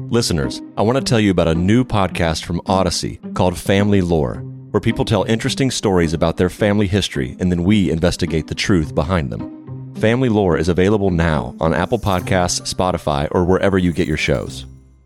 Listeners, I want to tell you about a new podcast from Odyssey called Family Lore, where people tell interesting stories about their family history and then we investigate the truth behind them. Family Lore is available now on Apple Podcasts, Spotify, or wherever you get your shows.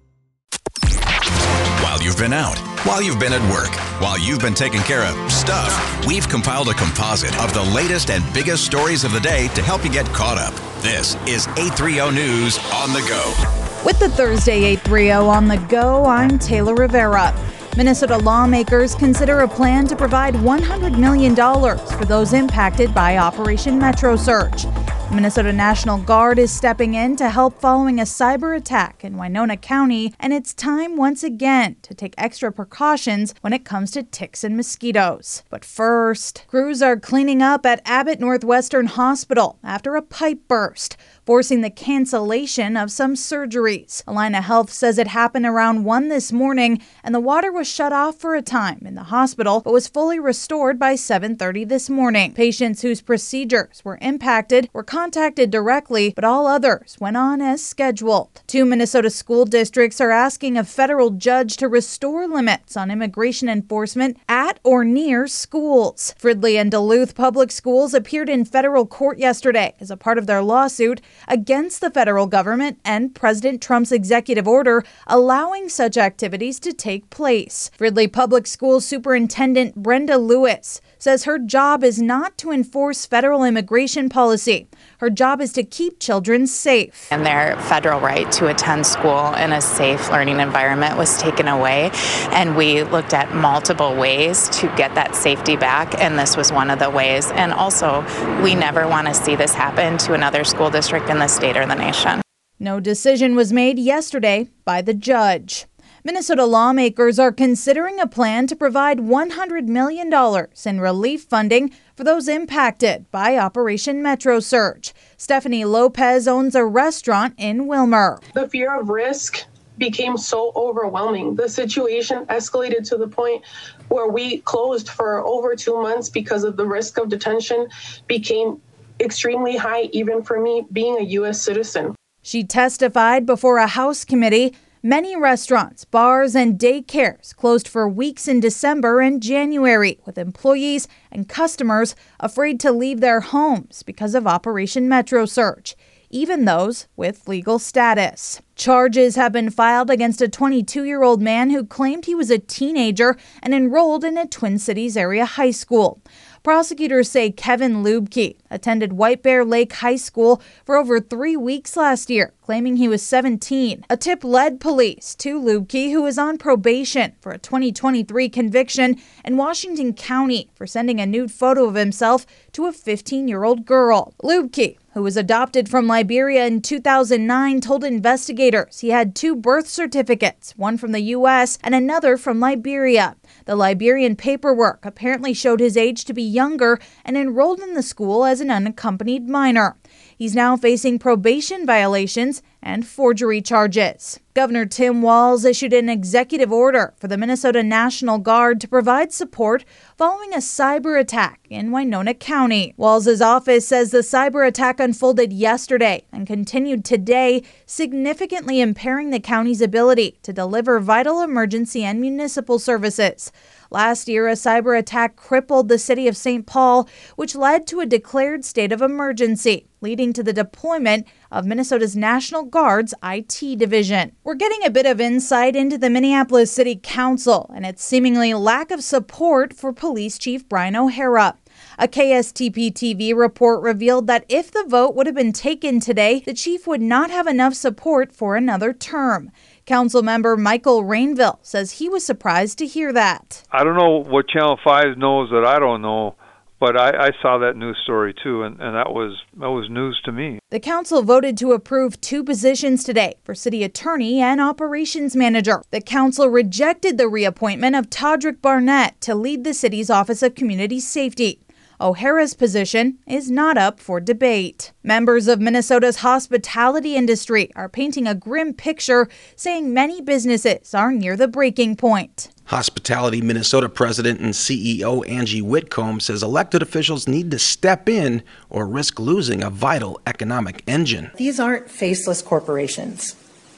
While you've been out, while you've been at work, while you've been taking care of stuff, we've compiled a composite of the latest and biggest stories of the day to help you get caught up. This is 830 News on the Go. With the Thursday 830 on the Go, I'm Taylor Rivera. Minnesota lawmakers consider a plan to provide $100 million for those impacted by Operation Metro Surge. The Minnesota National Guard is stepping in to help following a cyber attack in Winona County, and it's time once again to take extra precautions when it comes to ticks and mosquitoes. But first, crews are cleaning up at Abbott Northwestern Hospital after a pipe burst, forcing the cancellation of some surgeries. Allina Health says it happened around 1 this morning, and the water was shut off for a time in the hospital, but was fully restored by 7:30 this morning. Patients whose procedures were impacted were contacted directly, but all others went on as scheduled. 2 Minnesota school districts are asking a federal judge to restore limits on immigration enforcement at or near schools. Fridley and Duluth Public Schools appeared in federal court yesterday as a part of their lawsuit against the federal government and President Trump's executive order allowing such activities to take place. Fridley Public School Superintendent Brenda Lewis says her job is not to enforce federal immigration policy. Her job is to keep children safe. And their federal right to attend school in a safe learning environment was taken away. And we looked at multiple ways to get that safety back. And this was one of the ways. And also, we never want to see this happen to another school district in the state or the nation. No decision was made yesterday by the judge. Minnesota lawmakers are considering a plan to provide $100 million in relief funding for those impacted by Operation Metro Surge. Stephanie Lopez owns a restaurant in Willmar. The fear of risk became so overwhelming. The situation escalated to the point where we closed for over 2 months because of the risk of detention became extremely high, even for me being a U.S. citizen. She testified before a House committee. Many restaurants, bars, and daycares closed for weeks in December and January, with employees and customers afraid to leave their homes because of Operation Metro Surge, even those with legal status. Charges have been filed against a 22-year-old man who claimed he was a teenager and enrolled in a Twin Cities area high school. Prosecutors say Kevin Lubke attended White Bear Lake High School for over 3 weeks last year, claiming he was 17. A tip led police to Lubke, who was on probation for a 2023 conviction in Washington County for sending a nude photo of himself to a 15-year-old girl. Lubke, who was adopted from Liberia in 2009, told investigators he had 2 birth certificates, one from the U.S. and another from Liberia. The Liberian paperwork apparently showed his age to be younger and enrolled in the school as an unaccompanied minor. He's now facing probation violations and forgery charges. Governor Tim Walz issued an executive order for the Minnesota National Guard to provide support following a cyber attack in Winona County. Walz's office says the cyber attack unfolded yesterday and continued today, significantly impairing the county's ability to deliver vital emergency and municipal services. Last year, a cyber attack crippled the city of St. Paul, which led to a declared state of emergency, leading to the deployment of Minnesota's National Guard's IT division. We're getting a bit of insight into the Minneapolis City Council and its seemingly lack of support for Police Chief Brian O'Hara. A KSTP-TV report revealed that if the vote would have been taken today, the chief would not have enough support for another term. Council member Michael Rainville says he was surprised to hear that. I don't know what Channel 5 knows that I don't know, but I saw that news story too, and that was news to me. The council voted to approve 2 positions today for city attorney and operations manager. The council rejected the reappointment of Todrick Barnett to lead the city's Office of Community Safety. O'Hara's position is not up for debate. Members of Minnesota's hospitality industry are painting a grim picture, saying many businesses are near the breaking point. Hospitality Minnesota President and CEO Angie Whitcomb says elected officials need to step in or risk losing a vital economic engine. These aren't faceless corporations.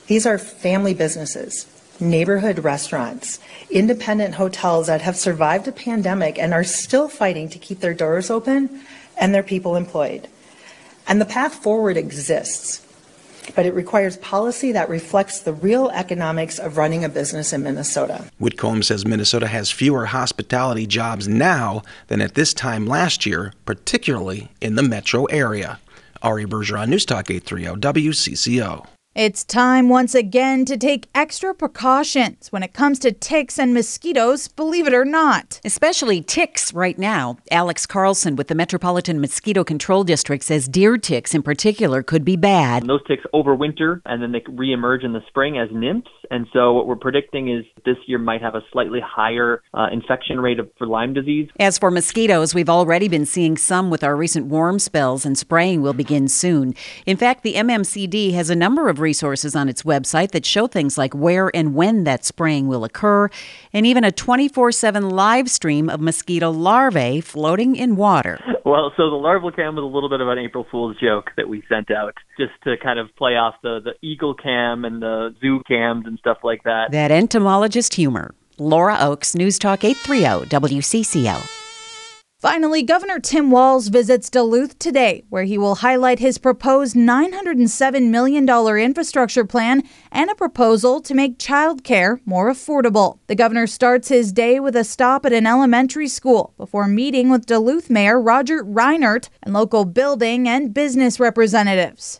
These are family businesses, neighborhood restaurants, independent hotels that have survived a pandemic and are still fighting to keep their doors open and their people employed. And the path forward exists, but it requires policy that reflects the real economics of running a business in Minnesota. Whitcomb says Minnesota has fewer hospitality jobs now than at this time last year, particularly in the metro area. Ari Bergeron, News Talk 830 WCCO. It's time once again to take extra precautions when it comes to ticks and mosquitoes, believe it or not. Especially ticks right now. Alex Carlson with the Metropolitan Mosquito Control District says deer ticks in particular could be bad. Those ticks overwinter and then they reemerge in the spring as nymphs. And so what we're predicting is this year might have a slightly higher infection rate for Lyme disease. As for mosquitoes, we've already been seeing some with our recent warm spells, and spraying will begin soon. In fact, the MMCD has a number of resources on its website that show things like where and when that spraying will occur, and even a 24/7 live stream of mosquito larvae floating in water. Well, so the larval cam was a little bit of an April Fool's joke that we sent out just to kind of play off the eagle cam and the zoo cams and stuff like that. That entomologist humor. Laura Oakes, News Talk 830 WCCO. Finally, Governor Tim Walz visits Duluth today, where he will highlight his proposed $907 million infrastructure plan and a proposal to make childcare more affordable. The governor starts his day with a stop at an elementary school before meeting with Duluth Mayor Roger Reinert and local building and business representatives.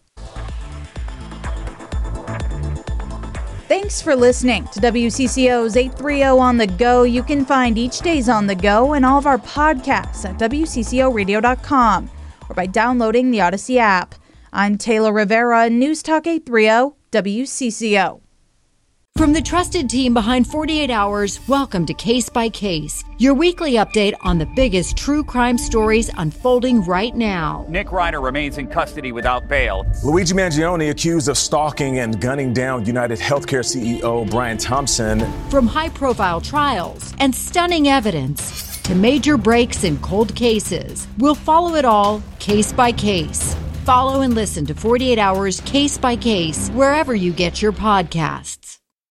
Thanks for listening to WCCO's 830 On The Go. You can find each day's On The Go and all of our podcasts at WCCOradio.com or by downloading the Odyssey app. I'm Taylor Rivera, News Talk 830 WCCO. From the trusted team behind 48 Hours, welcome to Case by Case, your weekly update on the biggest true crime stories unfolding right now. Nick Ryder remains in custody without bail. Luigi Mangione accused of stalking and gunning down United Healthcare CEO Brian Thompson. From high-profile trials and stunning evidence to major breaks in cold cases, we'll follow it all case by case. Follow and listen to 48 Hours Case by Case wherever you get your podcasts.